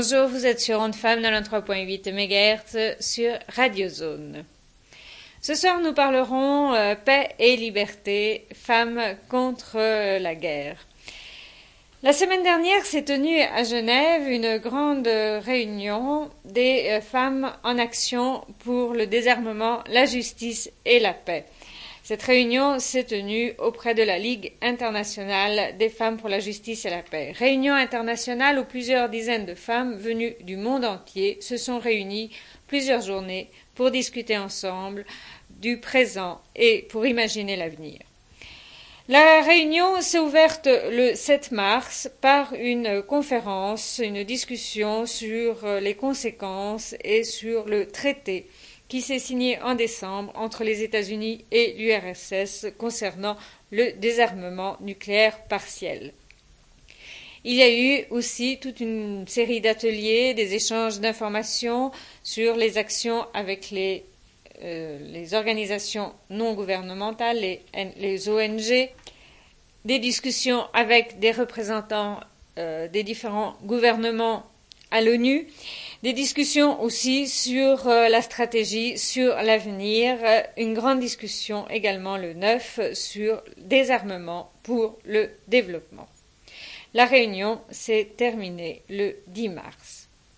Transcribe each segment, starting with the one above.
Bonjour, vous êtes sur Onde Femme 93.8 MHz sur Radio Zone. Ce soir, nous parlerons paix et liberté, femmes contre la guerre. La semaine dernière s'est tenue à Genève une grande réunion des femmes en action pour le désarmement, la justice et la paix. Cette réunion s'est tenue auprès de la Ligue internationale des femmes pour la justice et la paix. Réunion internationale où plusieurs dizaines de femmes venues du monde entier se sont réunies plusieurs journées pour discuter ensemble du présent et pour imaginer l'avenir. La réunion s'est ouverte le 7 mars par une conférence, une discussion sur les conséquences et sur le traité qui s'est signé en décembre entre les États-Unis et l'URSS concernant le désarmement nucléaire partiel. Il y a eu aussi toute une série d'ateliers, des échanges d'informations sur les actions avec les organisations non gouvernementales, les ONG, des discussions avec des représentants des différents gouvernements à l'ONU, des discussions aussi sur la stratégie, sur l'avenir, une grande discussion également le 9 sur désarmement pour le développement. La réunion s'est terminée le 10 mars.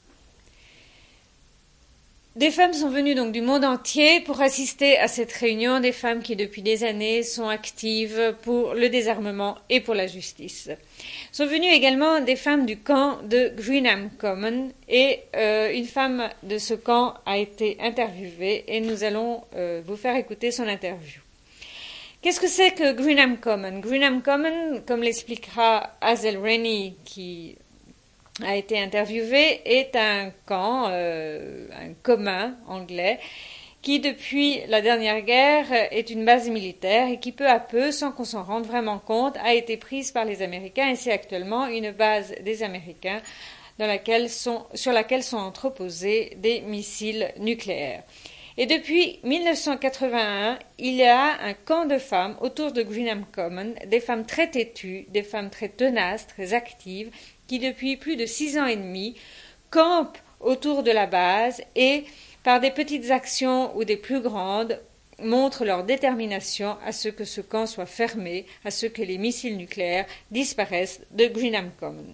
Des femmes sont venues donc du monde entier pour assister à cette réunion, des femmes qui depuis des années sont actives pour le désarmement et pour la justice. Sont venues également des femmes du camp de Greenham Common et une femme de ce camp a été interviewée et nous allons vous faire écouter son interview. Qu'est-ce que c'est que Greenham Common? Greenham Common, comme l'expliquera Hazel Rennie qui a été interviewé, est un camp, un commun anglais, qui depuis la dernière guerre est une base militaire et qui peu à peu, sans qu'on s'en rende vraiment compte, a été prise par les Américains et c'est actuellement une base des Américains sur laquelle sont entreposés des missiles nucléaires. Et depuis 1981, il y a un camp de femmes autour de Greenham Common, des femmes très têtues, des femmes très tenaces, très actives, qui depuis plus de 6 ans et demi campent autour de la base et, par des petites actions ou des plus grandes, montrent leur détermination à ce que ce camp soit fermé, à ce que les missiles nucléaires disparaissent de Greenham Common.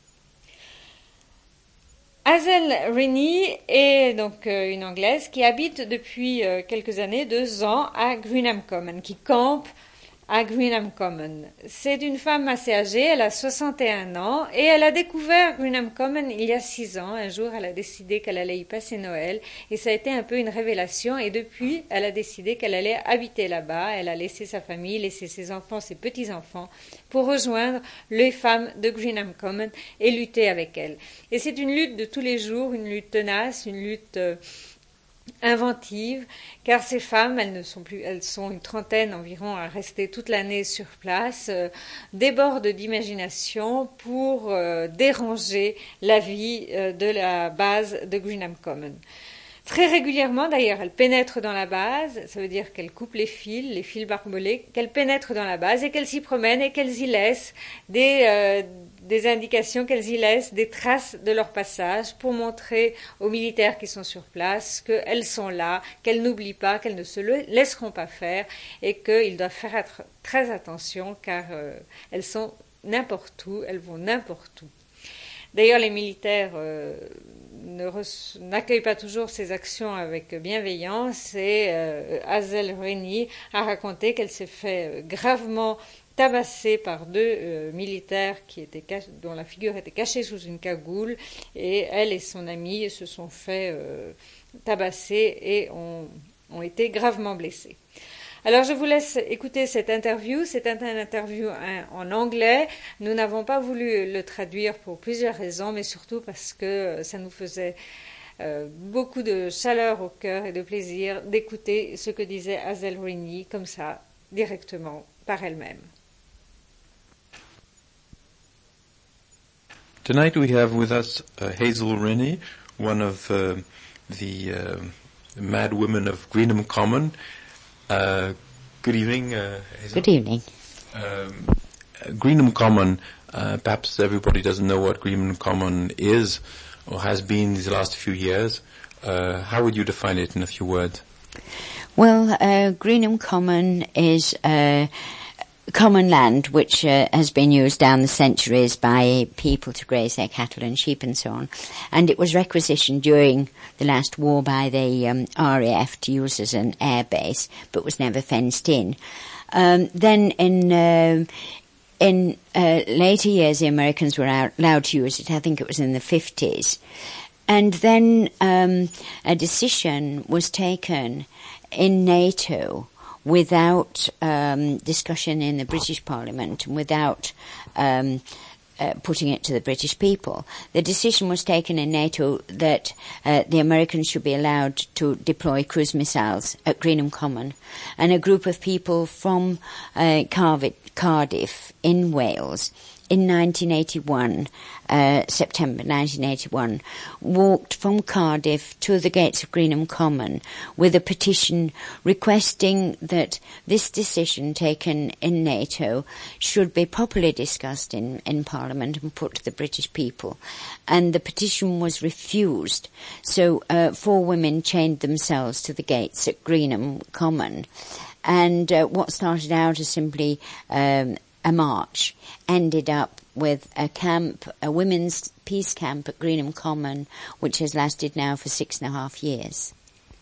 Hazel Rennie est donc une Anglaise qui habite depuis quelques années, 2 ans, à Greenham Common, qui campe à Greenham Common. C'est une femme assez âgée, elle a 61 ans et elle a découvert Greenham Common il y a 6 ans. Un jour, elle a décidé qu'elle allait y passer Noël et ça a été un peu une révélation et depuis, elle a décidé qu'elle allait habiter là-bas. Elle a laissé sa famille, laissé ses enfants, ses petits-enfants pour rejoindre les femmes de Greenham Common et lutter avec elles. Et c'est une lutte de tous les jours, une lutte tenace, une lutte inventive, car ces femmes, elles sont une trentaine environ à rester toute l'année sur place, débordent d'imagination pour déranger la vie de la base de Greenham Common. Très régulièrement, d'ailleurs, elles pénètrent dans la base, ça veut dire qu'elles coupent les fils barbelés, qu'elles pénètrent dans la base et qu'elles s'y promènent et qu'elles y laissent des indications, qu'elles y laissent des traces de leur passage pour montrer aux militaires qui sont sur place qu'elles sont là, qu'elles n'oublient pas, qu'elles ne se laisseront pas faire et qu'ils doivent faire très attention car elles sont n'importe où, elles vont n'importe où. D'ailleurs, les militaires n'accueillent pas toujours ces actions avec bienveillance et Hazel Rennie a raconté qu'elle s'est fait gravement tabasser par 2 militaires dont la figure était cachée sous une cagoule et elle et son amie se sont fait tabasser et ont été gravement blessés. Alors je vous laisse écouter cette interview. C'est une interview en anglais. Nous n'avons pas voulu le traduire pour plusieurs raisons, mais surtout parce que ça nous faisait beaucoup de chaleur au cœur et de plaisir d'écouter ce que disait Hazel Rennie comme ça, directement, par elle-même. Tonight we have with us Hazel Rennie, one of the mad women of Greenham Common. Good evening, Hazel. Good evening. Greenham Common, perhaps everybody doesn't know what Greenham Common is. or has been these last few years. How would you define it in a few words? Well, Greenham Common is common land which has been used down the centuries by people to graze their cattle and sheep and so on. And it was requisitioned during the last war by the RAF to use as an air base, but was never fenced in. Then in later years, the Americans were allowed to use it. I think it was in the 50s. And then a decision was taken in NATO without discussion in the British Parliament and without putting it to the British people. The decision was taken in NATO that the Americans should be allowed to deploy cruise missiles at Greenham Common. And a group of people from Cardiff in Wales in 1981, September 1981, walked from Cardiff to the gates of Greenham Common with a petition requesting that this decision taken in NATO should be properly discussed in Parliament and put to the British people. And the petition was refused. So 4 women chained themselves to the gates at Greenham Common. And what started out as simply a march ended up with a camp, a women's peace camp at Greenham Common, which has lasted now for 6.5 years.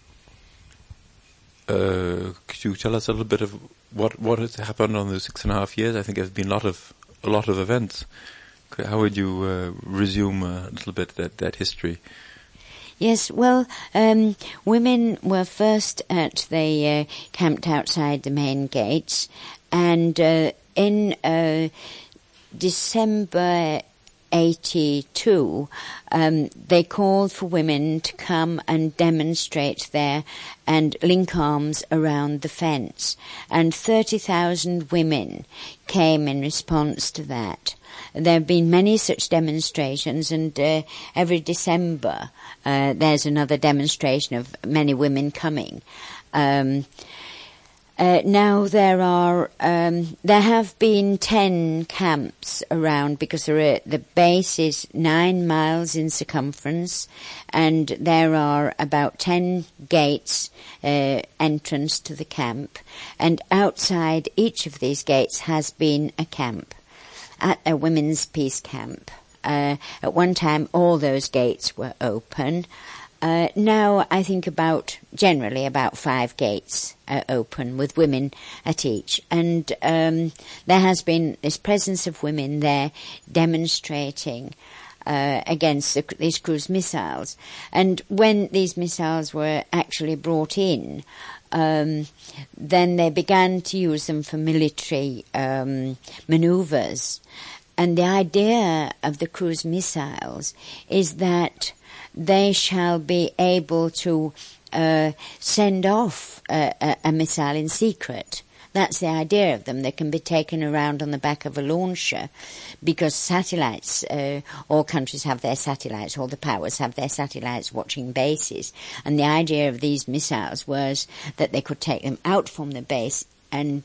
Could you tell us a little bit of what has happened on those 6.5 years? I think there's been a lot of events. How would you resume a little bit that history? Yes, well, women were first camped outside the main gates, and in December 82, they called for women to come and demonstrate there and link arms around the fence. And 30,000 women came in response to that. There have been many such demonstrations, and every December there's another demonstration of many women coming. Now there have been 10 camps around because the base is 9 miles in circumference, and there are about 10 gates entrance to the camp, and outside each of these gates has been a camp, at a women's peace camp. At one time all those gates were open. Now I think generally about 5 gates are open with women at each, and there has been this presence of women there demonstrating against these cruise missiles. And when these missiles were actually brought in, then they began to use them for military manoeuvres. And the idea of the cruise missiles is that they shall be able to send off a missile in secret. That's the idea of them. They can be taken around on the back of a launcher because satellites, all countries have their satellites, all the powers have their satellites watching bases. And the idea of these missiles was that they could take them out from the base and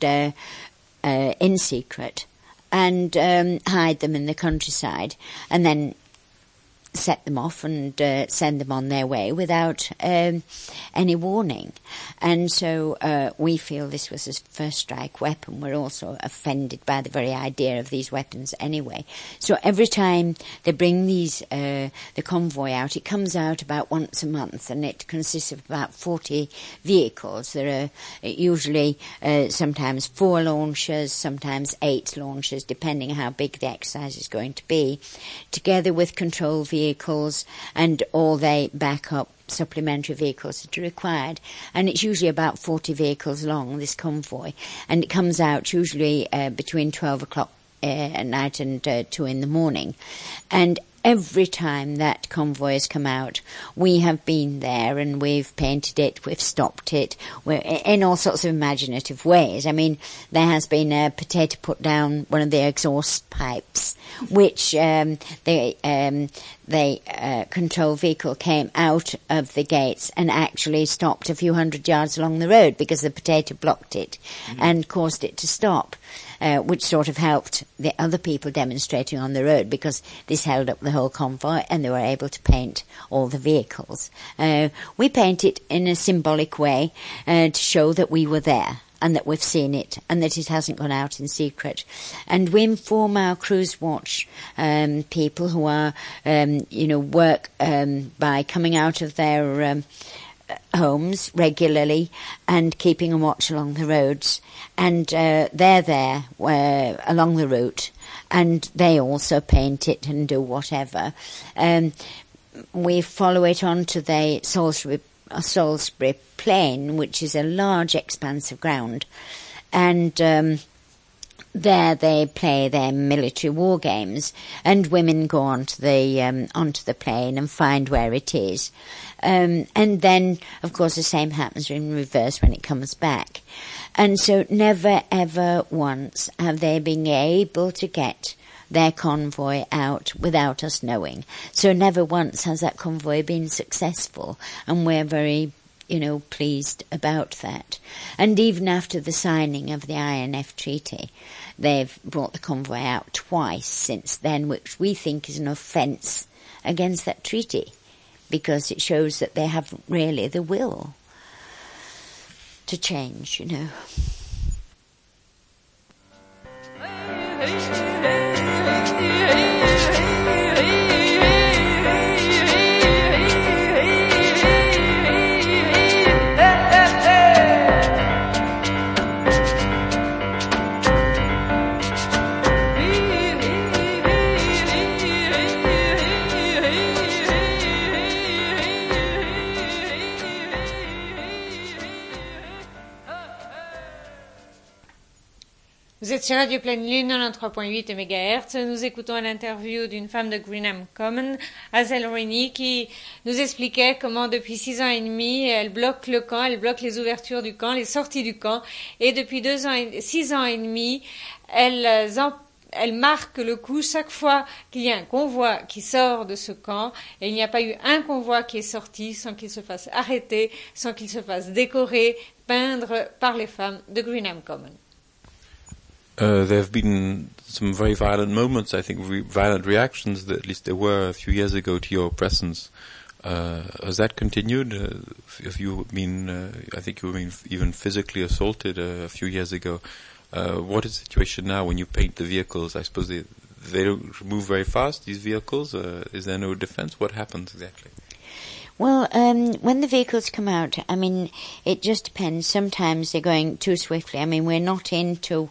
in secret and hide them in the countryside and then set them off and send them on their way without any warning. And so we feel this was a first strike weapon. We're also offended by the very idea of these weapons anyway. So every time they bring the convoy out, it comes out about once a month, and it consists of about 40 vehicles. There are usually sometimes 4 launchers, sometimes 8 launchers, depending on how big the exercise is going to be, together with control vehicles and all they backup supplementary vehicles that are required. And it's usually about 40 vehicles long, this convoy, and it comes out usually between 12 o'clock at night and 2 in the morning. And every time that convoy has come out, we have been there and we've painted it, we've stopped it, we're in all sorts of imaginative ways. I mean, there has been a potato put down one of the exhaust pipes, which the control vehicle came out of the gates and actually stopped a few hundred yards along the road because the potato blocked it and caused it to stop. Which sort of helped the other people demonstrating on the road because this held up the whole convoy, and they were able to paint all the vehicles. We paint it in a symbolic way to show that we were there and that we've seen it and that it hasn't gone out in secret. And we inform our cruise watch people who are, work by coming out of their homes regularly and keeping a watch along the roads, and they're there along the route, and they also paint it and do whatever. We follow it onto the Salisbury Plain, which is a large expanse of ground, and there they play their military war games, and women go onto the plain and find where it is. And then, of course, the same happens in reverse when it comes back. And so never, ever once have they been able to get their convoy out without us knowing. So never once has that convoy been successful, and we're very, pleased about that. And even after the signing of the INF Treaty, they've brought the convoy out twice since then, which we think is an offence against that treaty, because it shows that they haven't really the will to change, Vous êtes sur Radio Pleine Lune, 93.8 MHz. Nous écoutons l'interview d'une femme de Greenham Common, Hazel Rennie, qui nous expliquait comment depuis 6 ans et demi, elle bloque le camp, elle bloque les ouvertures du camp, les sorties du camp, et depuis 6 ans et demi, elle marque le coup chaque fois qu'il y a un convoi qui sort de ce camp, et il n'y a pas eu un convoi qui est sorti sans qu'il se fasse arrêter, sans qu'il se fasse décorer, peindre par les femmes de Greenham Common. There have been some very violent moments, I think, violent reactions, that at least there were a few years ago to your presence. Has that continued? Have you been, I think you were even physically assaulted a few years ago. What is the situation now when you paint the vehicles? I suppose they don't move very fast, these vehicles. Is there no defense? What happens exactly? Well, when the vehicles come out, it just depends. Sometimes they're going too swiftly. We're not into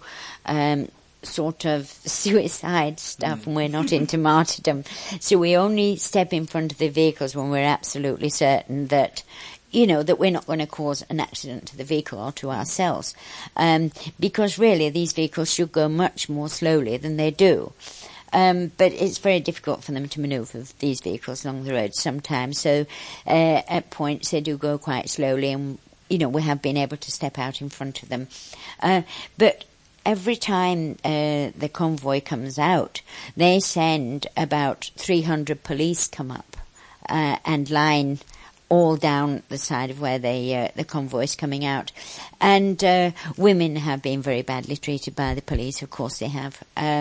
sort of suicide stuff, and we're not into martyrdom. So we only step in front of the vehicles when we're absolutely certain that, that we're not going to cause an accident to the vehicle or to ourselves. Because really these vehicles should go much more slowly than they do. But it's very difficult for them to manoeuvre these vehicles along the road sometimes. So at points they do go quite slowly, and we have been able to step out in front of them. But every time the convoy comes out, they send about 300 police come up and line all down the side of where the convoy is coming out. And women have been very badly treated by the police, of course they have,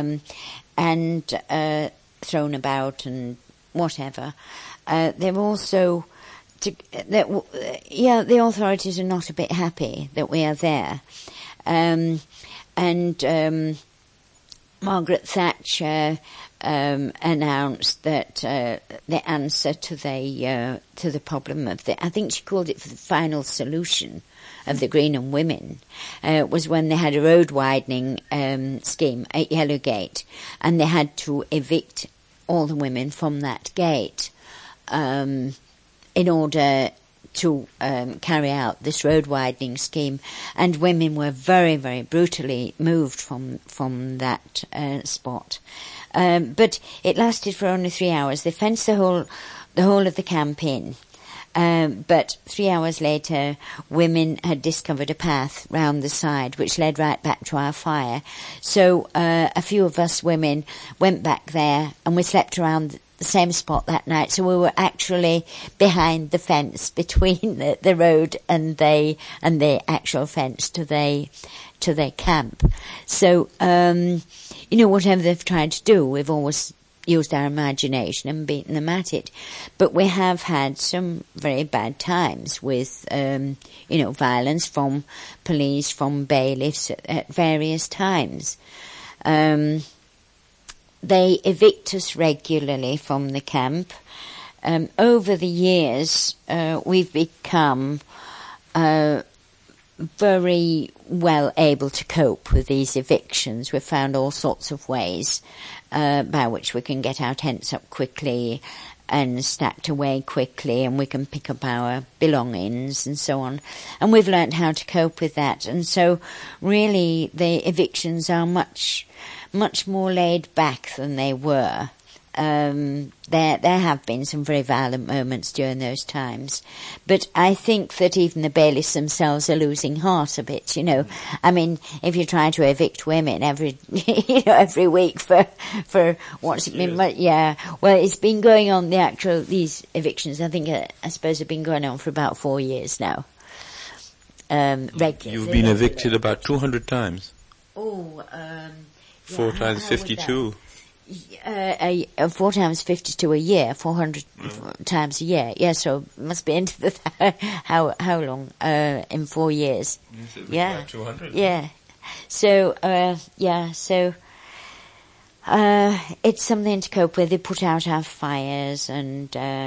and thrown about and whatever. They've also, the authorities are not a bit happy that we are there. Margaret Thatcher announced that the answer to the problem of I think she called it the final solution of the Greenham women, was when they had a road widening scheme at Yellowgate, and they had to evict all the women from that gate in order to carry out this road widening scheme, and women were very, very brutally moved from that spot. But it lasted for only 3 hours. They fenced the whole of the camp in. But 3 hours later, women had discovered a path round the side which led right back to our fire. So a few of us women went back there, and we slept around the same spot that night. So we were actually behind the fence between the road and the actual fence to their camp. So whatever they've tried to do, we've always used our imagination and beaten them at it. But we have had some very bad times with, violence from police, from bailiffs at various times. They evict us regularly from the camp. Over the years, we've become very well able to cope with these evictions. We've found all sorts of ways by which we can get our tents up quickly and stacked away quickly, and we can pick up our belongings and so on. And we've learnt how to cope with that. And so really the evictions are much more laid back than they were. There have been some very violent moments during those times, but I think that even the bailiffs themselves are losing heart a bit. I mean, if you try to evict women every week for what's it been? Yeah, well, it's been going on. These evictions, I suppose, have been going on for about 4 years now. You've been evicted about 200 times. Oh, 4 times 52. 4 times 52 a year, 400 times a year. Yeah, so it must be into the how long in 4 years? Yeah, 200. Yeah. So it's something to cope with. They put out our fires, and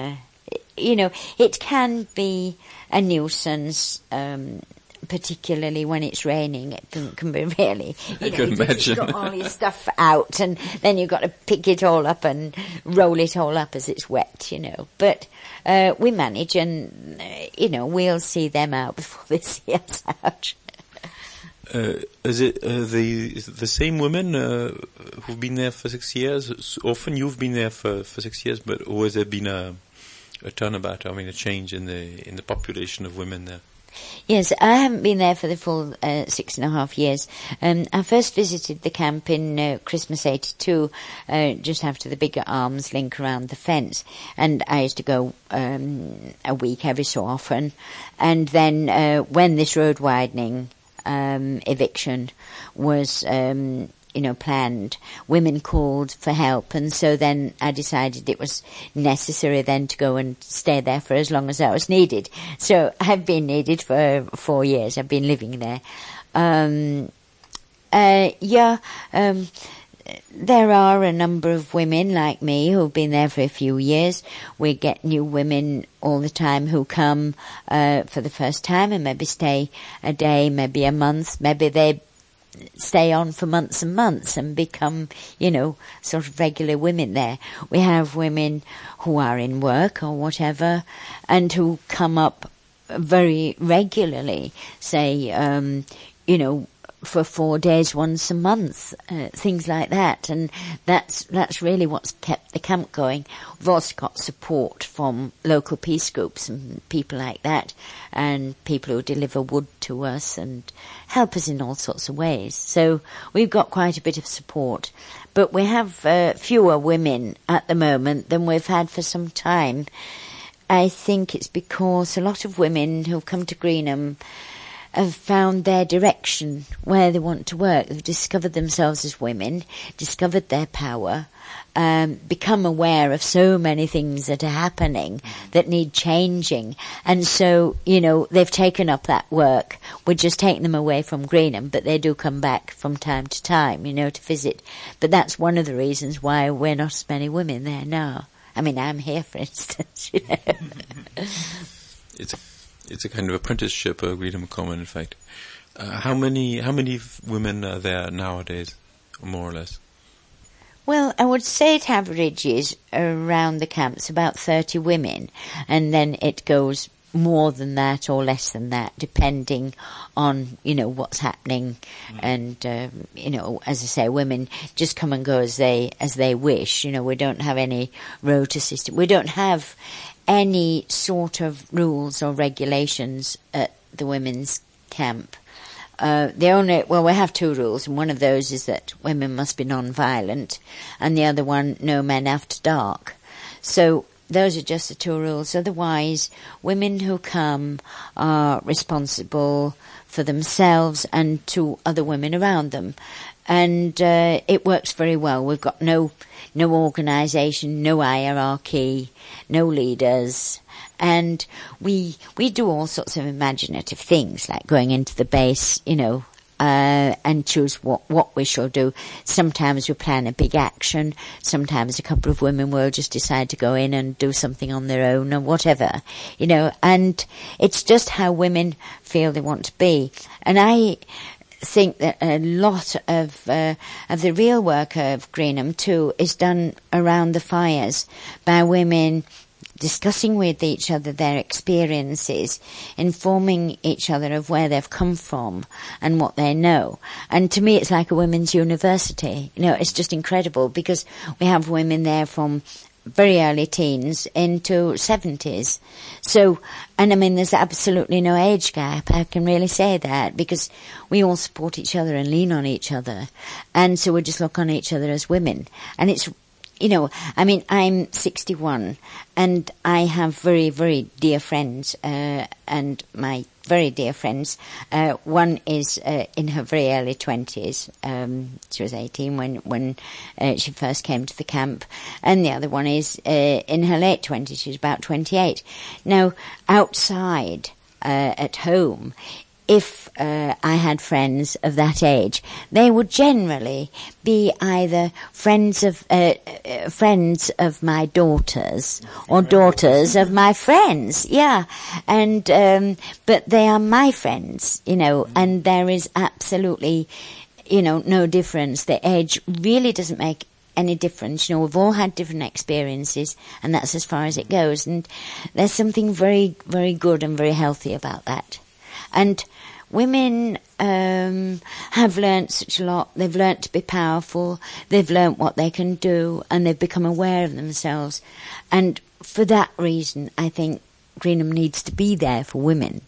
it can be a nuisance. Particularly when it's raining, it can be really. I can imagine. You've got all your stuff out, and then you've got to pick it all up and roll it all up as it's wet, But we manage, and we'll see them out before they see us out. Is it the same women who've been there for 6 years? Often you've been there for 6 years, but always there been a turnabout? I mean, a change in the population of women there. Yes, I haven't been there for the full 6.5 years. I first visited the camp in Christmas '82, just after the bigger arms link around the fence, and I used to go a week every so often. And then when this road widening eviction was planned, women called for help, and so then I decided it was necessary then to go and stay there for as long as I was needed. So I've been needed for 4 years. I've been living there. There are a number of women like me who've been there for a few years. We get new women all the time who come for the first time and maybe stay a day, maybe a month, maybe they stay on for months and months and become, sort of regular women there. We have women who are in work or whatever and who come up very regularly, say, for 4 days once a month, things like that. And that's really what's kept the camp going. We've also got support from local peace groups and people like that, and people who deliver wood to us and help us in all sorts of ways. So we've got quite a bit of support. But we have fewer women at the moment than we've had for some time. I think it's because a lot of women who've come to Greenham have found their direction, where they want to work. They've discovered themselves as women, discovered their power, become aware of so many things that are happening that need changing. And so, they've taken up that work. We're just taking them away from Greenham, but they do come back from time to time, to visit. But that's one of the reasons why we're not as many women there now. I mean, I'm here, for instance, It's a kind of apprenticeship, Greenham Common, in fact. How many women are there nowadays, more or less? Well, I would say it averages around the camps about 30 women, and then it goes more than that or less than that, depending on, what's happening. And, as I say, women just come and go as they wish. We don't have any rota system. We don't have any sort of rules or regulations at the women's camp. We have 2 rules, and one of those is that women must be non-violent, and the other one, no men after dark. So those are just the two rules. Otherwise, women who come are responsible for themselves and to other women around them. And it works very well. We've got no organisation, no hierarchy, no leaders. And we do all sorts of imaginative things, like going into the base, and choose what we shall do. Sometimes we plan a big action. Sometimes a couple of women will just decide to go in and do something on their own or whatever, and it's just how women feel they want to be. And I think that a lot of the real work of Greenham too is done around the fires by women discussing with each other their experiences, informing each other of where they've come from and what they know. And to me, it's like a women's university. It's just incredible because we have women there from very early teens into 70s. So, and I mean, there's absolutely no age gap. I can really say that because we all support each other and lean on each other. And so we just look on each other as women. And it's, I'm 61 and I have very, very dear friends, and my very dear friends, one is in her very early 20s. She was 18 when she first came to the camp, and the other one is in her late 20s. She's about 28. Now, outside, at home, if I had friends of that age, they would generally be either friends of my daughters or daughters of my friends. Yeah, and but they are my friends, and there is absolutely, no difference. The age really doesn't make any difference. We've all had different experiences, and that's as far as it goes. And there's something very, very good and very healthy about that. And women have learnt such a lot. They've learnt to be powerful. They've learnt what they can do, and they've become aware of themselves. And for that reason, I think Greenham needs to be there for women,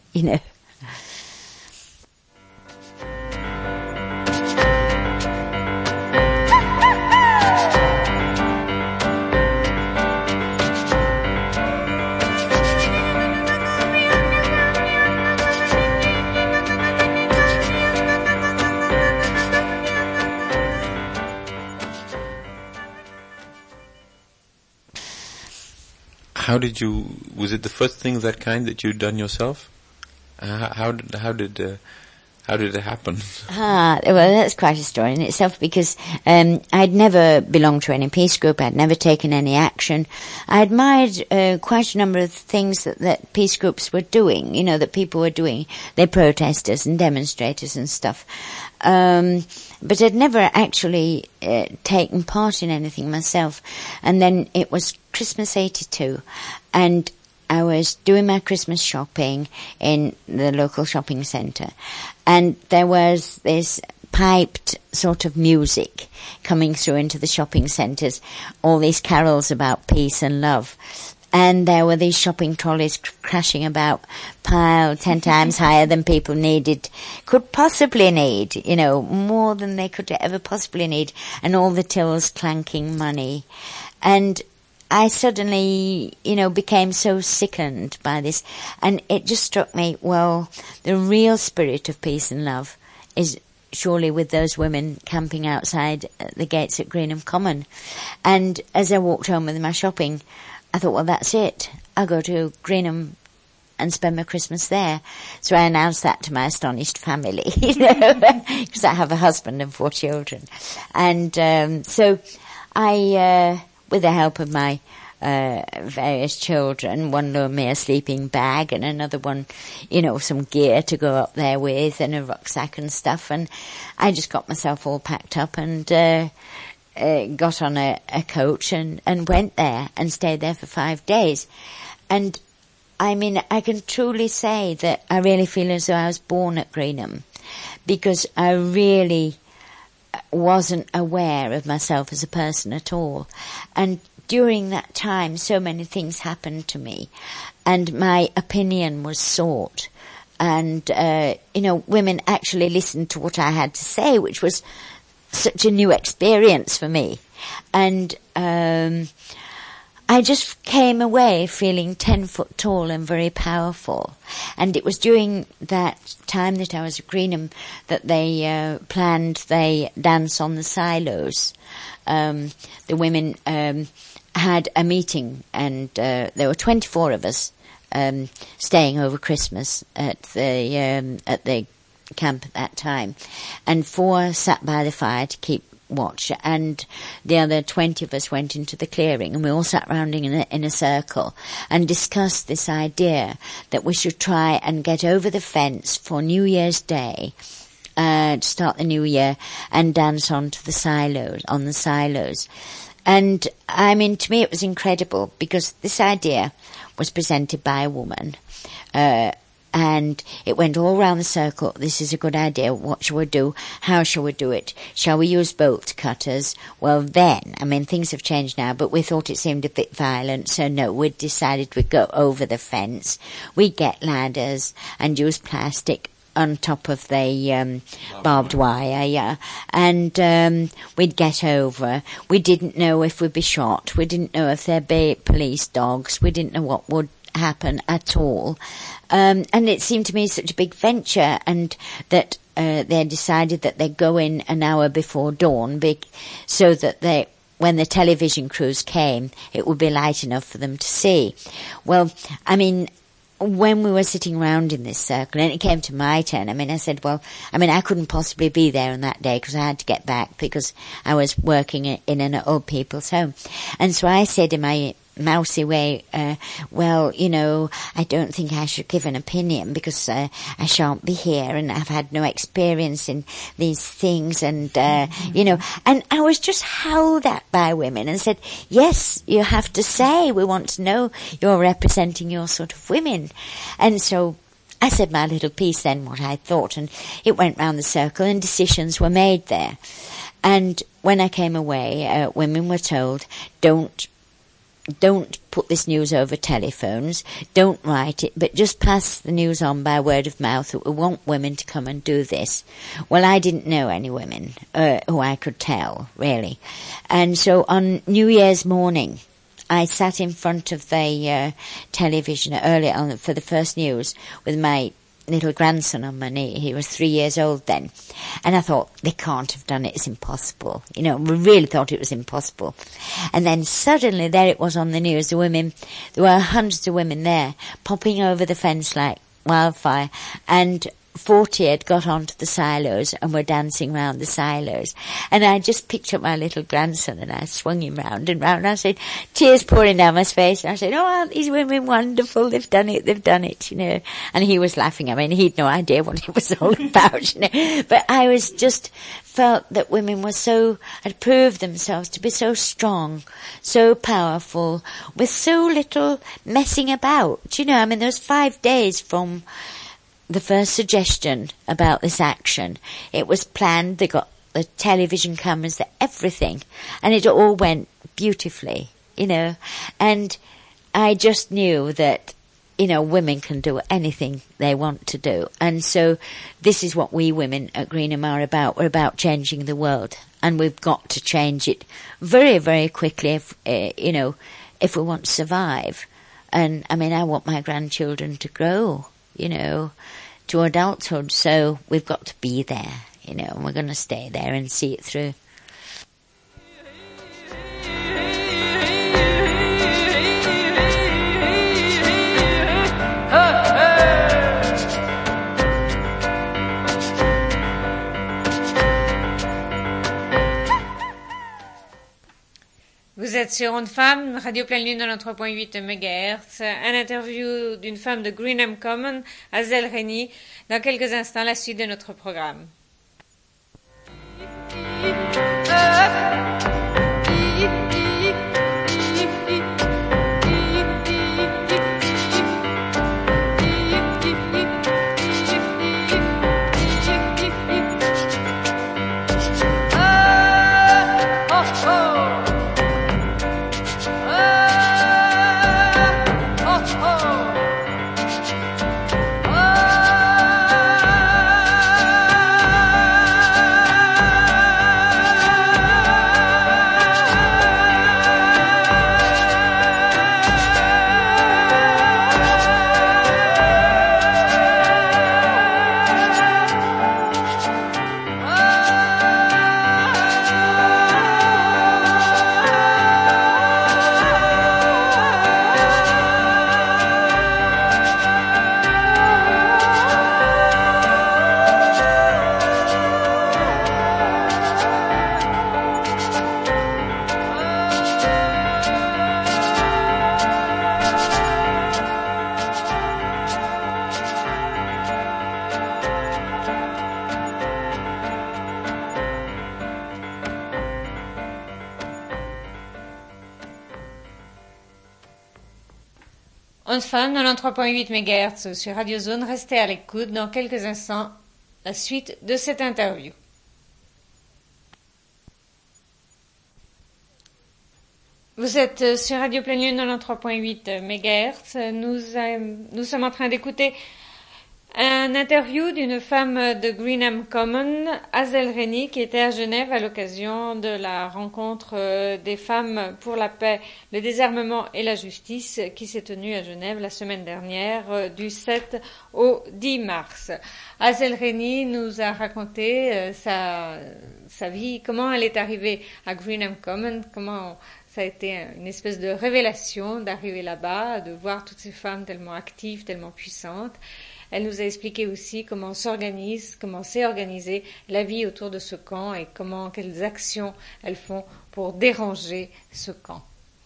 Was it the first thing of that kind that you'd done yourself? How did it happen? Well, that's quite a story in itself because I'd never belonged to any peace group. I'd never taken any action. I admired quite a number of things that peace groups were doing, that people were doing. They're protesters and demonstrators and stuff. But I'd never actually taken part in anything myself. And then it was Christmas 82, and I was doing my Christmas shopping in the local shopping centre, and there was this piped sort of music coming through into the shopping centres, all these carols about peace and love. And there were these shopping trolleys crashing about, piled 10 times higher than people could possibly need, more than they could ever possibly need, and all the tills clanking money. And I suddenly, became so sickened by this, and it just struck me, well, the real spirit of peace and love is surely with those women camping outside the gates at Greenham Common. And as I walked home with my shopping, I thought, well, that's it. I'll go to Greenham and spend my Christmas there. So I announced that to my astonished family, because I have a husband and 4 children. And so I, with the help of my various children, one loaned me a sleeping bag and another one, some gear to go up there with and a rucksack and stuff. And I just got myself all packed up and got on a coach and went there and stayed there for 5 days. And I mean, I can truly say that I really feel as though I was born at Greenham, because I really wasn't aware of myself as a person at all. And during that time, so many things happened to me, and my opinion was sought. And, women actually listened to what I had to say, which was such a new experience for me. And I just came away feeling 10 foot tall and very powerful. And it was during that time that I was at Greenham that they planned the dance on the silos. The women had a meeting, and there were 24 of us staying over Christmas at the camp at that time, and 4 sat by the fire to keep watch, and the other 20 of us went into the clearing, and we all sat round in a circle and discussed this idea that we should try and get over the fence for New Year's Day, to start the new year, and dance on the silos. And I mean, to me it was incredible, because this idea was presented by a woman, and it went all round the circle. This is a good idea. What shall we do? How shall we do it? Shall we use bolt cutters? Well then, I mean, things have changed now, but we thought it seemed a bit violent, so no, we decided we'd go over the fence. We'd get ladders and use plastic on top of the barbed wire, yeah. And we'd get over. We didn't know if we'd be shot. We didn't know if there'd be police dogs. We didn't know what would happen at all. And it seemed to me such a big venture, and that they decided that they'd go in an hour before dawn, so that when the television crews came, it would be light enough for them to see. Well, I mean, when we were sitting round in this circle, and it came to my turn, I mean, I said, well, I mean, I couldn't possibly be there on that day because I had to get back, because I was working in an old people's home. And so I said in my mousy way, well, you know, I don't think I should give an opinion, because I shan't be here, and I've had no experience in these things, and you know, and I was just howled at by women and said, yes, you have to say, we want to know you're representing your sort of women. And so I said my little piece then, what I thought, and it went round the circle, and decisions were made there. And when I came away, women were told, don't put this news over telephones, don't write it, but just pass the news on by word of mouth, that we want women to come and do this. Well, I didn't know any women who I could tell, really. And so on New Year's morning, I sat in front of the television early on for the first news with my little grandson on my knee. He was 3 years old then. And I thought, they can't have done it. It's impossible. You know, we really thought it was impossible. And then suddenly there it was on the news. There were hundreds of women there popping over the fence like wildfire. And 40 had got onto the silos and were dancing round the silos. And I just picked up my little grandson and I swung him round and round. And I said, tears pouring down my face. And I said, oh, aren't these women wonderful? They've done it, you know. And he was laughing. I mean, he'd no idea what it was all about, you know. But I was just felt that women had proved themselves to be so strong, so powerful, with so little messing about. You know, I mean, there was 5 days from the first suggestion about this action. It was planned, they got the television cameras, everything, and it all went beautifully, you know. And I just knew that, you know, women can do anything they want to do. And so this is what we women at Greenham are about. We're about changing the world, and we've got to change it very, very quickly if we want to survive. And I mean, I want my grandchildren to grow, you know, to adulthood, so we've got to be there, you know, and we're going to stay there and see it through. Vous êtes sur Onde Femme, Radio Pleine Lune 93.8 MHz, un interview d'une femme de Greenham Common, Hazel Rennie. Dans quelques instants, la suite de notre programme. On Fun 93.8 MHz sur Radio Zone. Restez à l'écoute dans quelques instants. La suite de cette interview. Vous êtes sur Radio Pleine Lune 93.8 MHz. Nous sommes en train d'écouter un interview d'une femme de Greenham Common, Hazel Rennie, qui était à Genève à l'occasion de la rencontre des femmes pour la paix, le désarmement et la justice qui s'est tenue à Genève la semaine dernière du 7 au 10 mars. Hazel Rennie nous a raconté sa vie, comment elle est arrivée à Greenham Common, comment ça a été une espèce de révélation d'arriver là-bas, de voir toutes ces femmes tellement actives, tellement puissantes. Elle nous a expliqué aussi comment s'est organisée la vie autour de ce camp et quelles actions elles font pour déranger ce camp.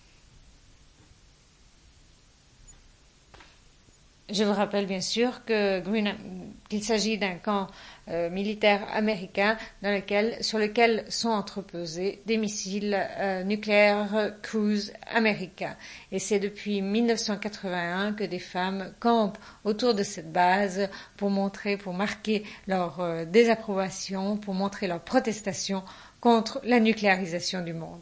Je vous rappelle bien sûr qu'il s'agit d'un camp militaire américain sur lequel sont entreposés des missiles nucléaires cruise américains. Et c'est depuis 1981 que des femmes campent autour de cette base pour marquer leur désapprobation, pour montrer leur protestation contre la nucléarisation du monde.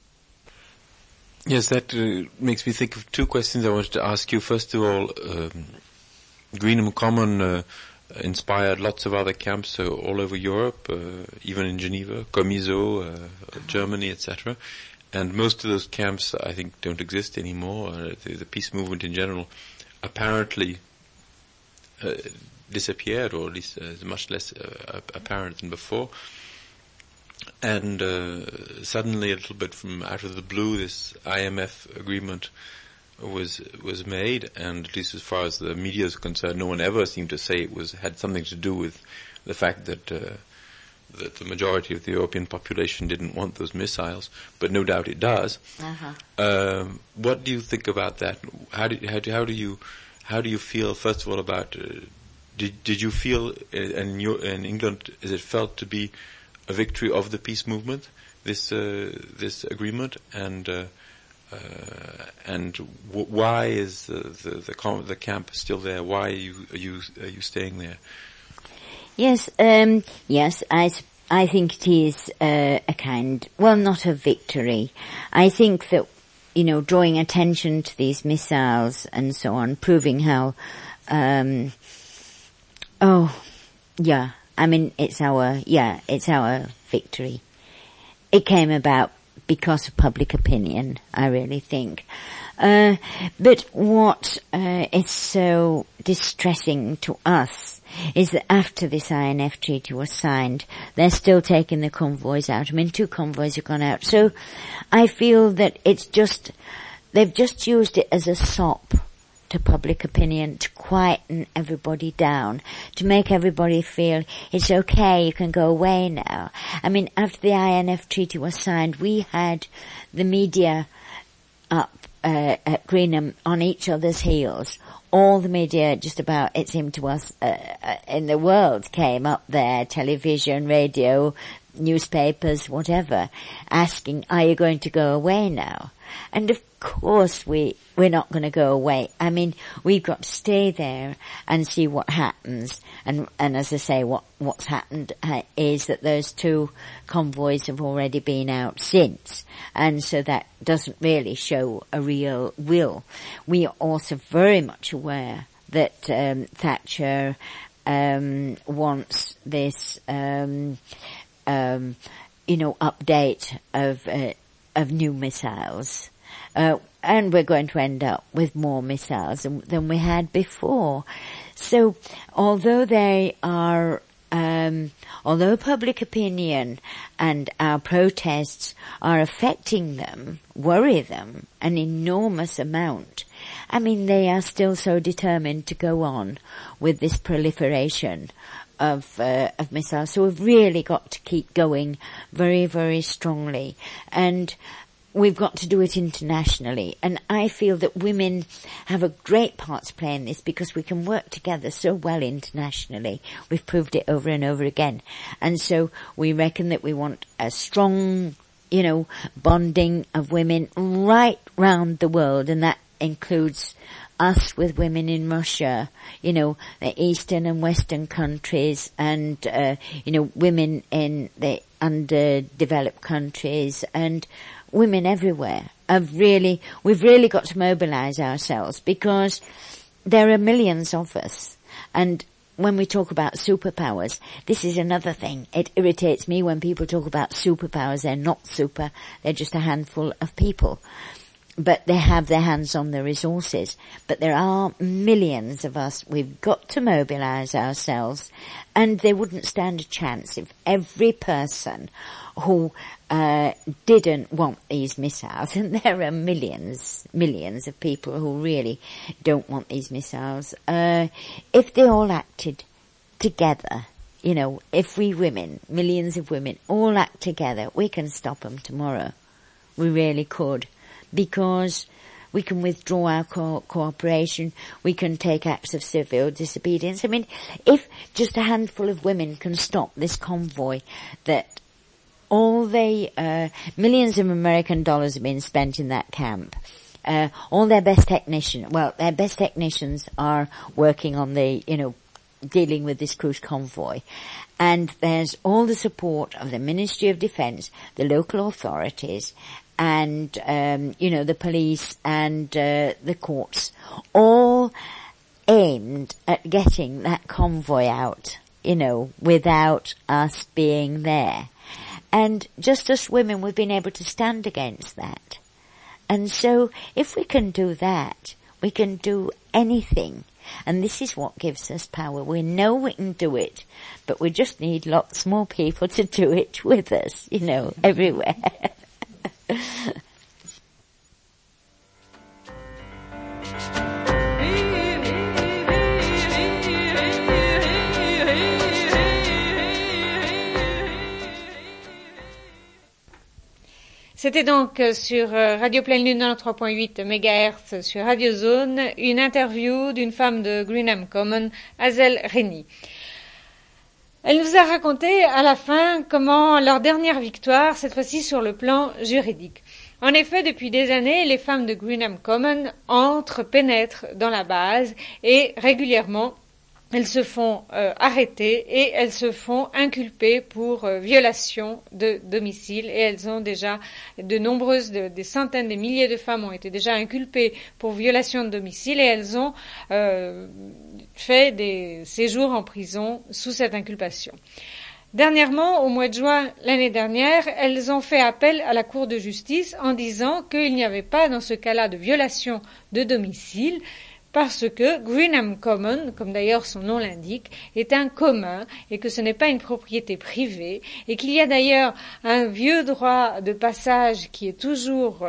Yes, that makes me think of two questions I wanted to ask you. First of all, Greenham Common inspired lots of other camps all over Europe, even in Geneva, Comiso, Germany, etc. And most of those camps, I think, don't exist anymore. The peace movement in general apparently disappeared, or at least is much less apparent than before. And suddenly, a little bit from out of the blue, this IMF agreement was made, and at least as far as the media is concerned, no one ever seemed to say it had something to do with the fact that the majority of the European population didn't want those missiles, but no doubt it does. Uh-huh. What do you think about that? How do you feel, first of all, about? Did you feel in England, is it felt to be a victory of the peace movement, this agreement, and why is the camp still there? Why are you staying there? Yes, yes, I think it is a kind, well, not a victory. I think that, drawing attention to these missiles and so on, proving how, it's our victory. It came about because of public opinion, I really think. But what is so distressing to us is that after this INF treaty was signed, they're still taking the convoys out. 2 convoys have gone out. So I feel that they've just used it as a sop to public opinion, to quieten everybody down, to make everybody feel it's okay, you can go away now. After the INF treaty was signed, we had the media up at Greenham on each other's heels. All the media, just about, it seemed to us, in the world came up there, television, radio, newspapers, whatever, asking, are you going to go away now? And of course we're not going to go away. We've got to stay there and see what happens. And as I say, what's happened is that those 2 convoys have already been out since. And so that doesn't really show a real will. We are also very much aware that Thatcher wants this update of new missiles. And we're going to end up with more missiles than we had before. So, although although public opinion and our protests are affecting them, worry them an enormous amount, they are still so determined to go on with this proliferation of missiles. So we've really got to keep going very, very strongly. And we've got to do it internationally. And I feel that women have a great part to play in this because we can work together so well internationally. We've proved it over and over again. And so we reckon that we want a strong, bonding of women right round the world. And that includes us with women in Russia, you know, the eastern and western countries, and, you know, women in the underdeveloped countries, and women everywhere. We've really got to mobilize ourselves, because there are millions of us. And when we talk about superpowers, this is another thing. It irritates me when people talk about superpowers. They're not super. They're just a handful of people. But they have their hands on the resources. But there are millions of us. We've got to mobilize ourselves. And they wouldn't stand a chance if every person who didn't want these missiles, and there are millions of people who really don't want these missiles, if they all acted together, you know, if we women, millions of women, all act together, we can stop them tomorrow. We really could, because we can withdraw our cooperation, we can take acts of civil disobedience. I mean, if just a handful of women can stop this convoy that all the millions of American dollars have been spent in that camp. All their best technicians are working on the, you know, dealing with this cruise convoy. And there's all the support of the Ministry of Defence, the local authorities, and, you know, the police and the courts, all aimed at getting that convoy out, you know, without us being there. And just us women, we've been able to stand against that. And so if we can do that, we can do anything. And this is what gives us power. We know we can do it, but we just need lots more people to do it with us, you know, everywhere. C'était donc sur Radio Pleine Lune 93.8 MHz sur Radio Zone, une interview d'une femme de Greenham Common, Hazel Rennie. Elle nous a raconté à la fin comment leur dernière victoire, cette fois-ci sur le plan juridique. En effet, depuis des années, les femmes de Greenham Common pénètrent dans la base et régulièrement, elles se font arrêter et elles se font inculper pour violation de domicile, et elles ont déjà des centaines, des milliers de femmes ont été déjà inculpées pour violation de domicile, et elles ont fait des séjours en prison sous cette inculpation. Dernièrement, au mois de juin l'année dernière, elles ont fait appel à la Cour de justice en disant qu'il n'y avait pas dans ce cas-là de violation de domicile, parce que Greenham Common, comme d'ailleurs son nom l'indique, est un commun et que ce n'est pas une propriété privée, et qu'il y a d'ailleurs un vieux droit de passage qui est toujours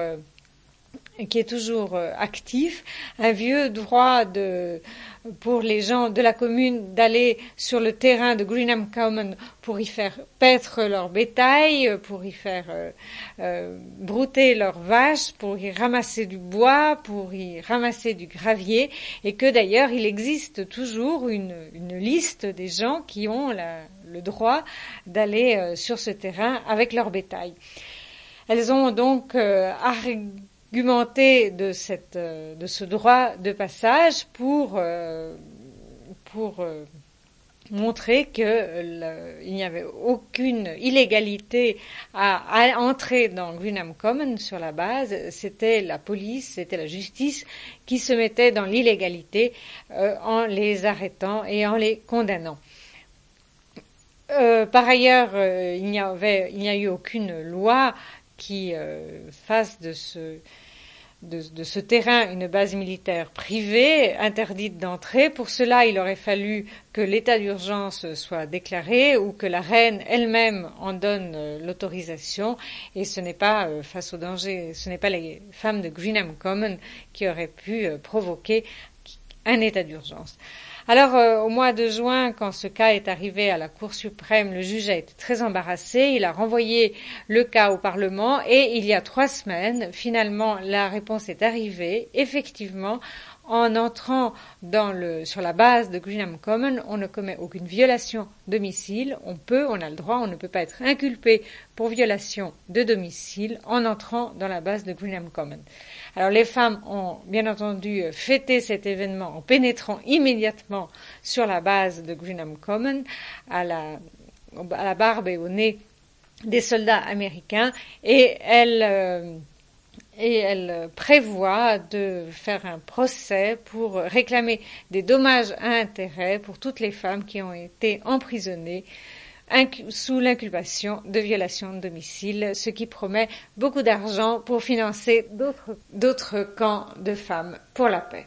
actif, un vieux droit pour les gens de la commune d'aller sur le terrain de Greenham Common pour y faire paître leur bétail, pour y faire brouter leurs vaches, pour y ramasser du bois, pour y ramasser du gravier, et que d'ailleurs il existe toujours une liste des gens qui ont le droit d'aller sur ce terrain avec leur bétail. Elles ont donc argumenté de ce droit de passage pour montrer il n'y avait aucune illégalité à entrer dans Greenham Common sur la base. C'était la police, c'était la justice qui se mettait dans l'illégalité en les arrêtant et en les condamnant. Par ailleurs, il n'y a eu aucune loi qui fasse de ce terrain une base militaire privée, interdite d'entrée. Pour cela, il aurait fallu que l'état d'urgence soit déclaré ou que la reine elle-même en donne l'autorisation, et ce n'est pas face au danger, ce n'est pas les femmes de Greenham Common qui auraient pu provoquer un état d'urgence. Alors, au mois de juin, quand ce cas est arrivé à la Cour suprême, le juge a été très embarrassé. Il a renvoyé le cas au Parlement, et il y a 3 semaines, finalement, la réponse est arrivée. Effectivement, en entrant sur la base de Greenham Common, on ne commet aucune violation de domicile. On a le droit, on ne peut pas être inculpé pour violation de domicile en entrant dans la base de Greenham Common. Alors les femmes ont bien entendu fêté cet événement en pénétrant immédiatement sur la base de Greenham Common à la barbe et au nez des soldats américains, et elle prévoit de faire un procès pour réclamer des dommages à intérêts pour toutes les femmes qui ont été emprisonnées sous l'inculpation de violation de domicile, ce qui promet beaucoup d'argent pour financer d'autres camps de femmes pour la paix.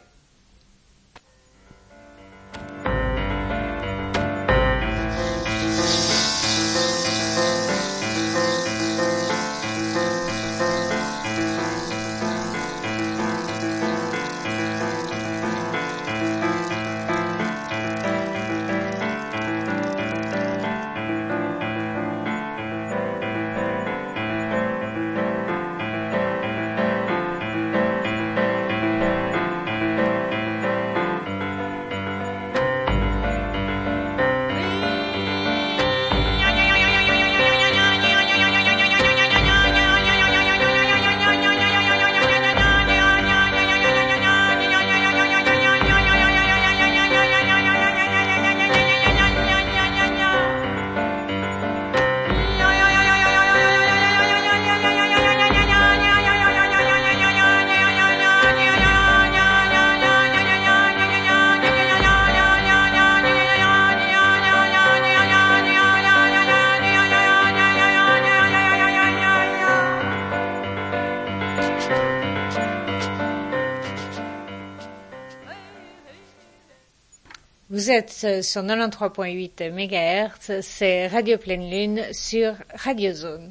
Vous êtes sur 93.8 MHz, c'est Radio Pleine Lune sur Radio Zone.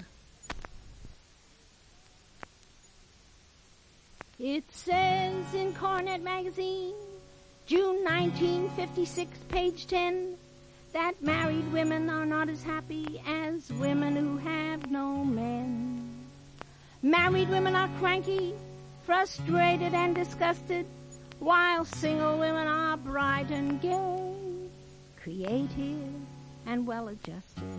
It says in Cornet Magazine, June 1956, page 10, that married women are not as happy as women who have no men. Married women are cranky, frustrated and disgusted, while single women are bright and gay, creative and well-adjusted.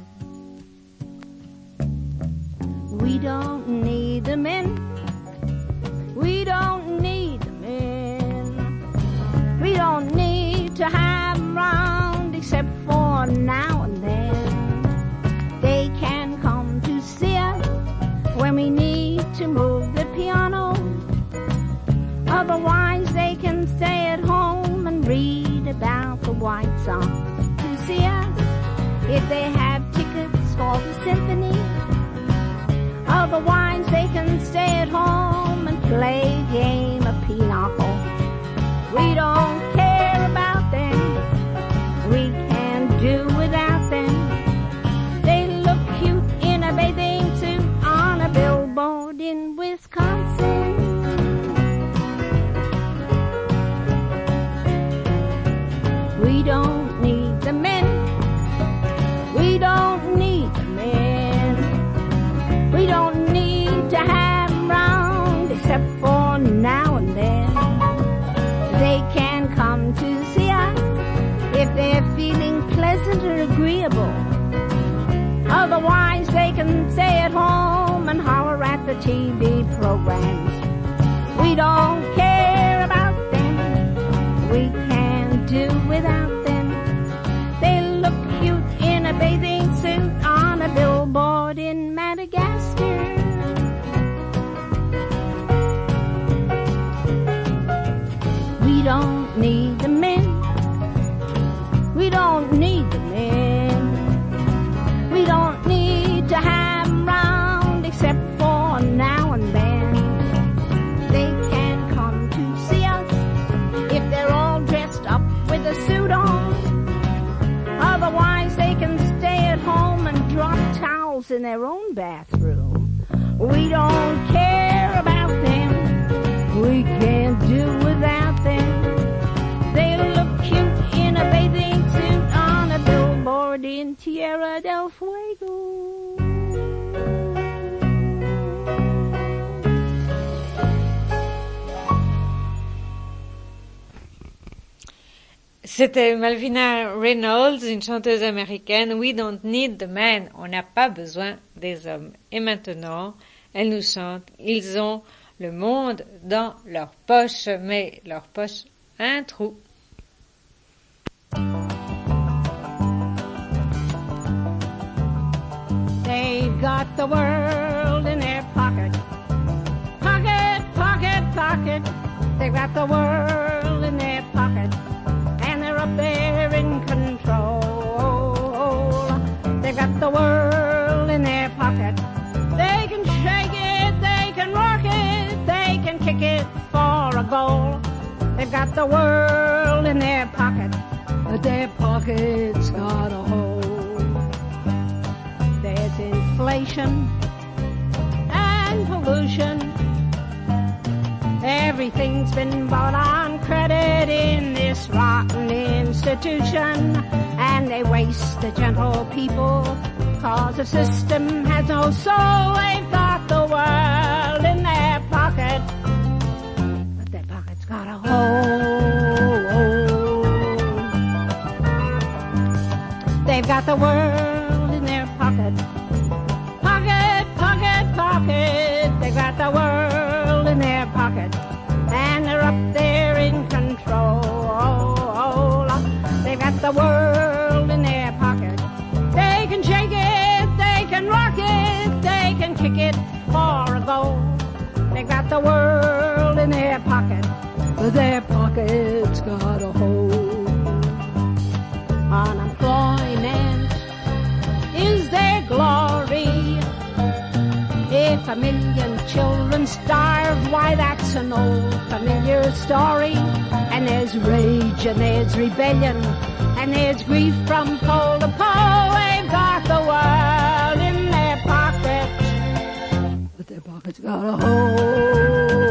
We don't need the men. We don't need the men. We don't need to have them round except for now and then. They can come to see us when we need to move the piano. Otherwise they can stay at home and read about the White Sox. To see us if they have tickets for the symphony. Otherwise they can stay at home and play a game of pinochle. We don't care about them. We can do without them. They look cute in a bathing suit on a billboard in Wisconsin. We don't need the men. We don't need the men. We don't need to have them round except for now and then. They can come to see us if they're feeling pleasant or agreeable. Otherwise they can stay at home and holler at the TV programs. We don't care about them. We can do without them. They look cute in a bathing suit on a billboard in Madagascar. We don't need the men. We don't need the men. We don't need to have them round except for now and then. They can come to see us if they're all dressed up with a suit on. Otherwise they can stay at home and drop towels in their own bathroom. We don't care about them. We can't do without them. They look cute in a bathing suit on a billboard in Tierra del Fuego. C'était Malvina Reynolds, une chanteuse américaine. We don't need the men. On n'a pas besoin des hommes. Et maintenant, elle nous chante. Ils ont le monde dans leur poche, mais leur poche a un trou. They've got the world in their pocket. Pocket, pocket, pocket. They've got the world in their pocket. And they're up there in control. They've got the world in their pocket. They can shake it, they can rock it, they can kick it for a goal. They've got the world in their pocket, but their pocket's got a hole. There's inflation and pollution. Everything's been bought on credit in this rotten institution. And they waste the gentle people, 'cause the system has no soul. They've got the world in their pocket, but their pocket's got a hole. They've got the world in their pocket. Pocket, pocket, pocket. They've got the world in their pocket. And they're up there in control. They've got the world in their pocket. They can shake it, they can rock it, they can kick it for a goal. They've got the world in their pocket, but their pocket's got a hole. Unemployment is their glory. If 1 million children starve, why that's an old familiar story. And there's rage and there's rebellion and there's grief from pole to pole. They've got the world in their pocket, but their pocket's got a hole.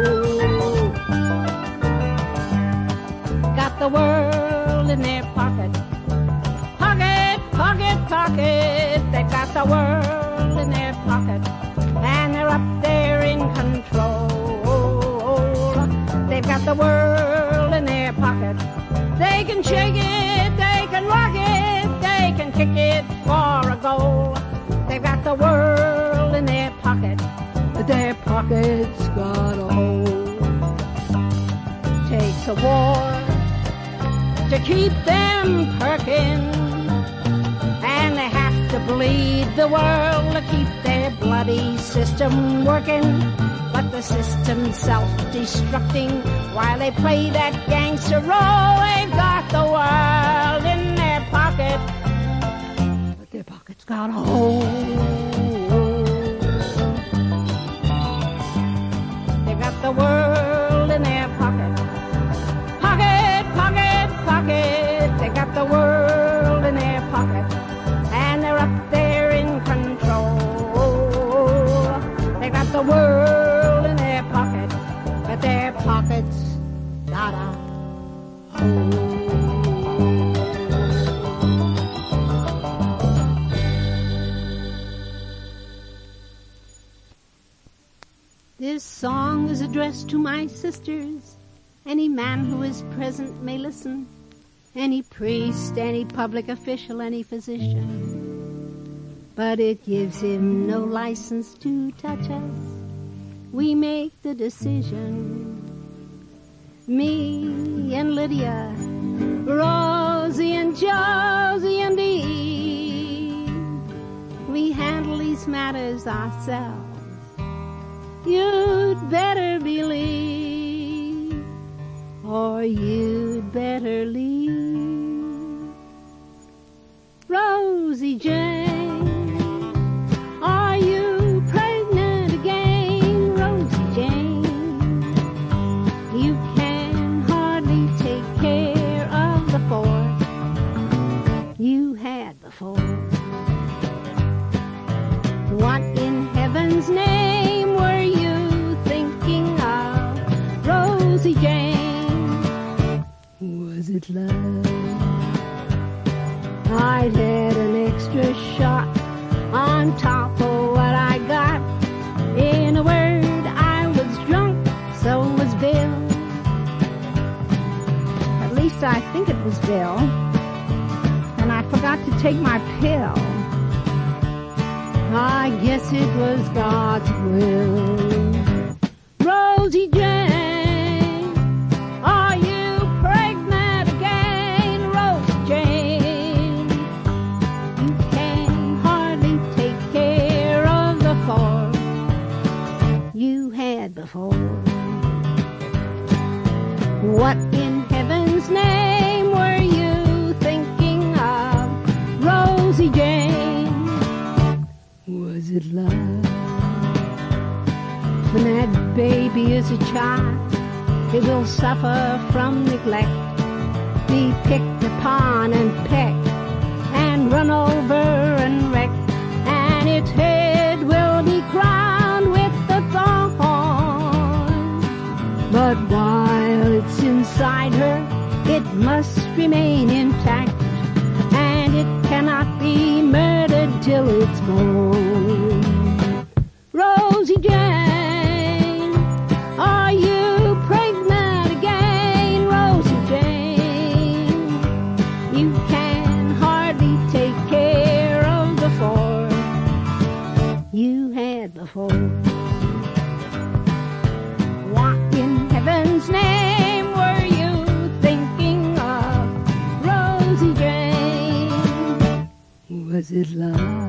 Got the world in their pocket. Pocket, pocket, pocket. They've got the world in their pocket. And they're up there in control. They've got the world in their pocket. They can shake it, they can rock it, they can kick it for a goal. They've got the world in their pocket, but their pocket's got a hole. Takes a war to keep them perking, and they have to bleed the world to keep their bloody system working. But the system's self-destructing while they play that gangster role. They've got the world in their pocket, but their pocket's got a hole. They've got the world in their pocket. Pocket, pocket, pocket. They've got the world in their pocket. And they're up there in control. They've got the world in their pocket, but their pockets got a hole. This song is addressed to my sisters. Any man who is present may listen. Any priest, any public official, any physician. But it gives him no license to touch us. We make the decision. Me and Lydia, Rosie and Josie and Dee. We handle these matters ourselves. You'd better believe, or you'd better leave. Rosie Jane, are you pregnant again? Rosie Jane, you can hardly take care of the fourth you had before. What in heaven's name were you thinking of, Rosie Jane? Was it love? I'd had an extra shot on top of what I got. In a word, I was drunk, so was Bill. At least I think it was Bill, and I forgot to take my pill. I guess it was God's will. Rosie Jane, are you pregnant again? Rosie Jane, you can hardly take care of the four you had before. What in heaven's name were you thinking of, Rosie Jane? Was it love? When that baby is a child, it will suffer from neglect, be picked upon and pecked, and run over and wrecked, and its head will be crowned with the thorn. But while it's inside her, it must remain intact, and it cannot be murdered till it's born. Rosie Jane, are you pregnant again? Rosie Jane, you can hardly take care of the four you had before. What in heaven's name were you thinking of, Rosie Jane? Was it love?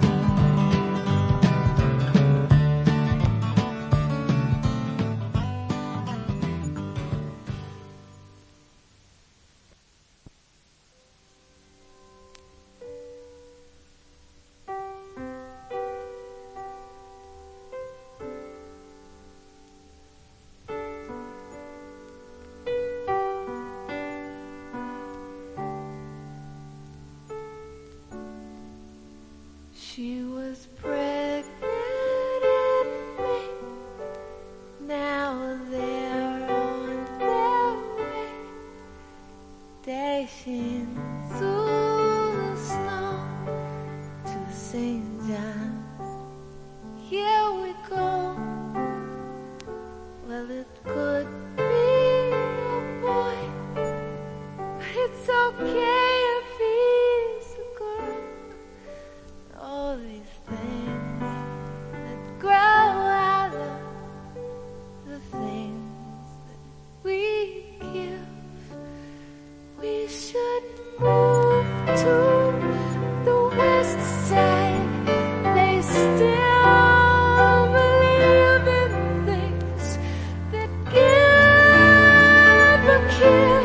She was pregnant in me. Now they're on their way, dashing through the snow to St. John's. Here we go. Well, it could be a boy, but it's okay if he's a girl. All these things that grow out of the things that we give. We should move to the west side. They still believe in things that give a kid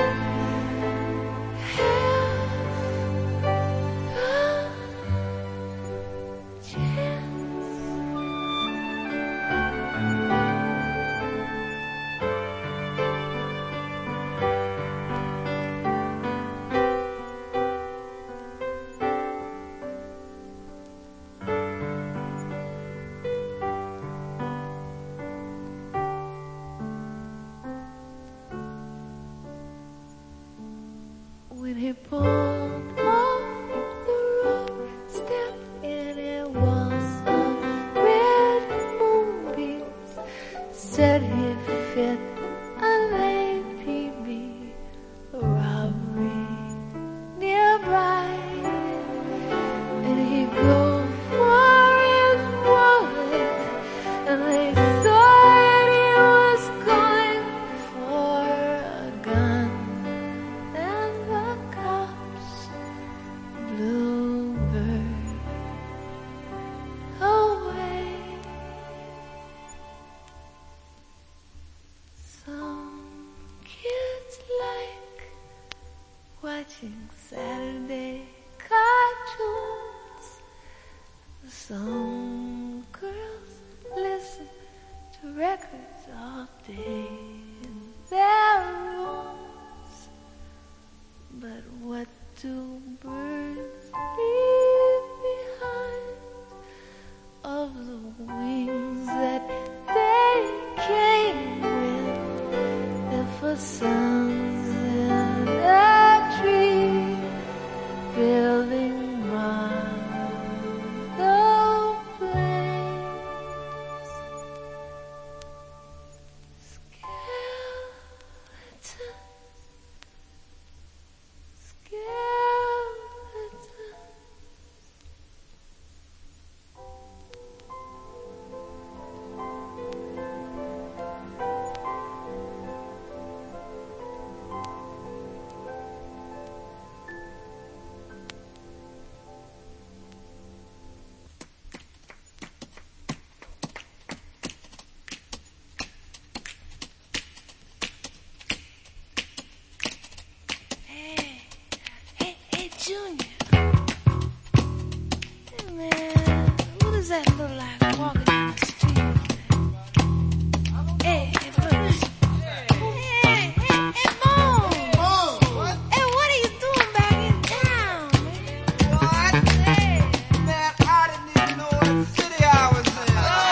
when he pulled off the road step and it was of red moonbeams, said he fit a late PB robbery nearby, and he go for his wallet, and they thought he was going for a gun. And the cops, bluebird, away. Some kids like watching Saturday cartoons. Some girls listen to records all day in their rooms. But what do birds leave behind of the wings that they came with? If a sun's in a tree, building model planes, skeletons, look like walking down the street. Hey, look. Hey, Mom. Hey, what are you doing back in town? What? Hey. Man, I didn't even know what city I was in.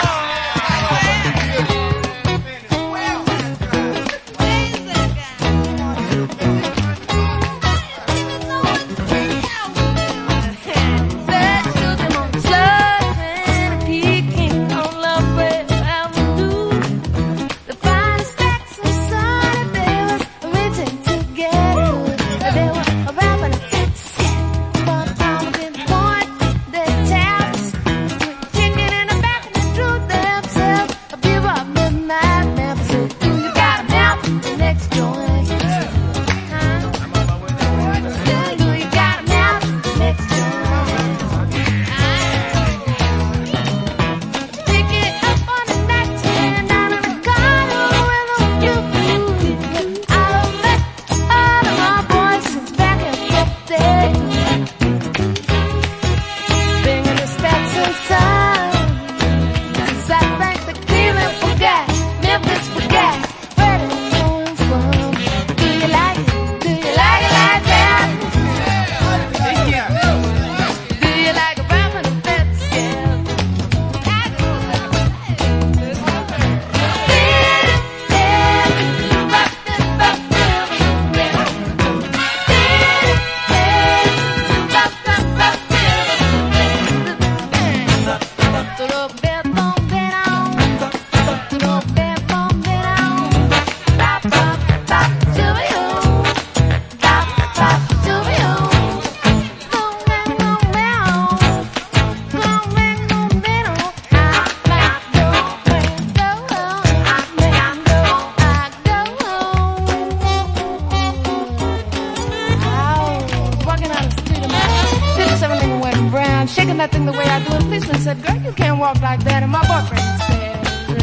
Shaking that thing the way I do, and policeman said, girl, you can't walk like that. And my boyfriend said,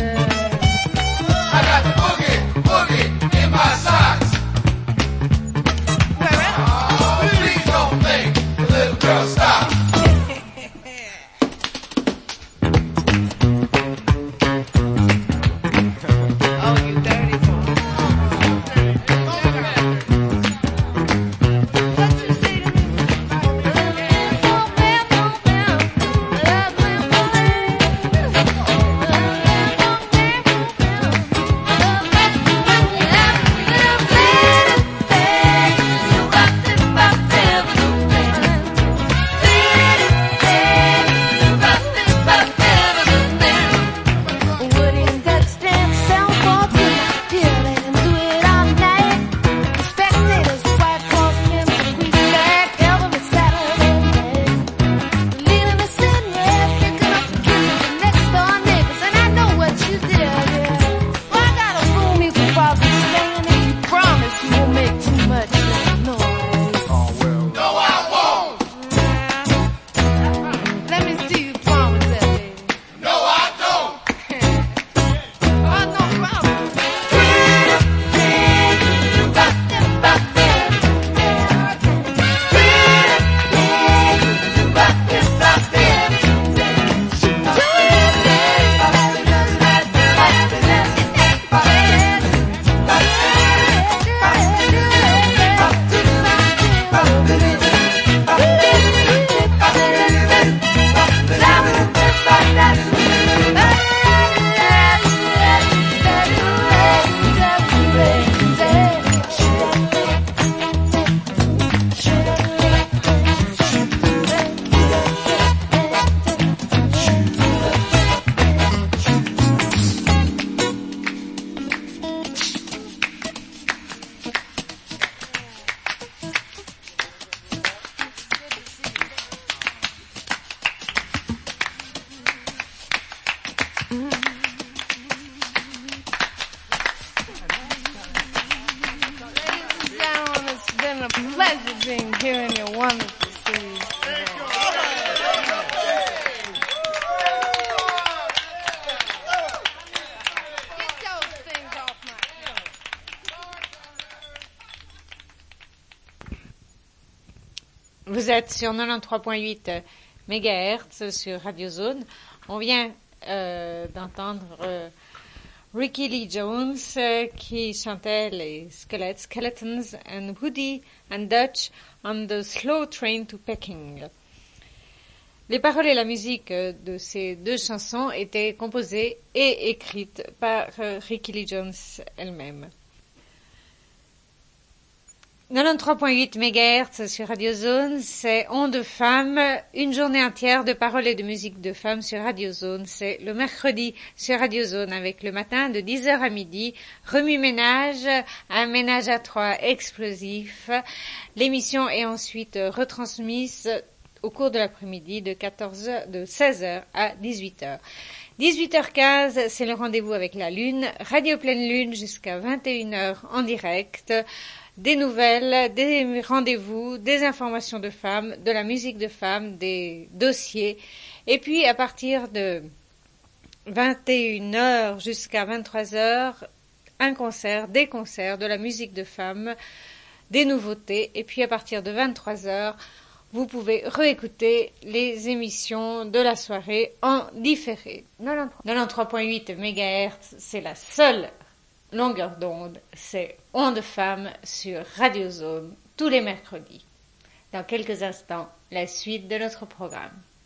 I got the boogie in my socks. where else? Oh, please don't think the little girl stop. Oh, you dirty boy. What you say to me? being here in your wonderful city. Get those things off my head. Vous êtes sur 93.8 MHz sur Radio Zone On vient d'entendre Ricky Lee Jones qui chantait les Skeletons and Woody and Dutch on the Slow Train to Peking. Les paroles et la musique de ces deux chansons étaient composées et écrites par Ricky Lee Jones elle-même. 93.8 MHz sur Radio Zone, c'est On de Femmes, une journée entière de paroles et de musique de femmes sur Radio Zone. C'est le mercredi sur Radio Zone avec le matin de 10h à midi, remue-ménage, un ménage à trois explosif. L'émission est ensuite retransmise au cours de l'après-midi de 16h à 18h. 18h15, c'est le rendez-vous avec la Lune, Radio Pleine Lune jusqu'à 21h en direct. Des nouvelles, des rendez-vous, des informations de femmes, de la musique de femmes, des dossiers. Et puis à partir de 21h jusqu'à 23h, un concert, des concerts, de la musique de femmes, des nouveautés. Et puis à partir de 23h, vous pouvez réécouter les émissions de la soirée en différé. 93.8 MHz, c'est la seule longueur d'onde, c'est On de Femmes sur Radio Zone tous les mercredis. Dans quelques instants, la suite de notre programme.